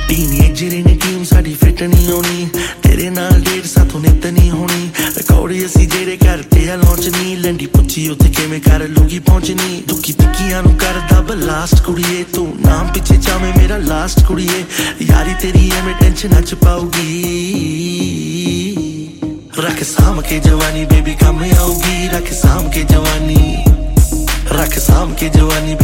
teenager ने team साडी fit नहीं होनी तेरे नाल डेट साथों नित नहीं होनी रिकॉर्ड असी जेड़े करते आ लॉन्च नहीं लंडी पुछी उत्थे किवें कर लूगी पहुंचनी दुखी तिक्कियां नु करदा बलास्ट कुड़िए तू नाम पिछे जावे मेरा लास्ट कुड़िए यारी तेरी एवें टेंशन च पाऊगी रख साम के जवानी बेबी काम आऊगी रख साम के जवानी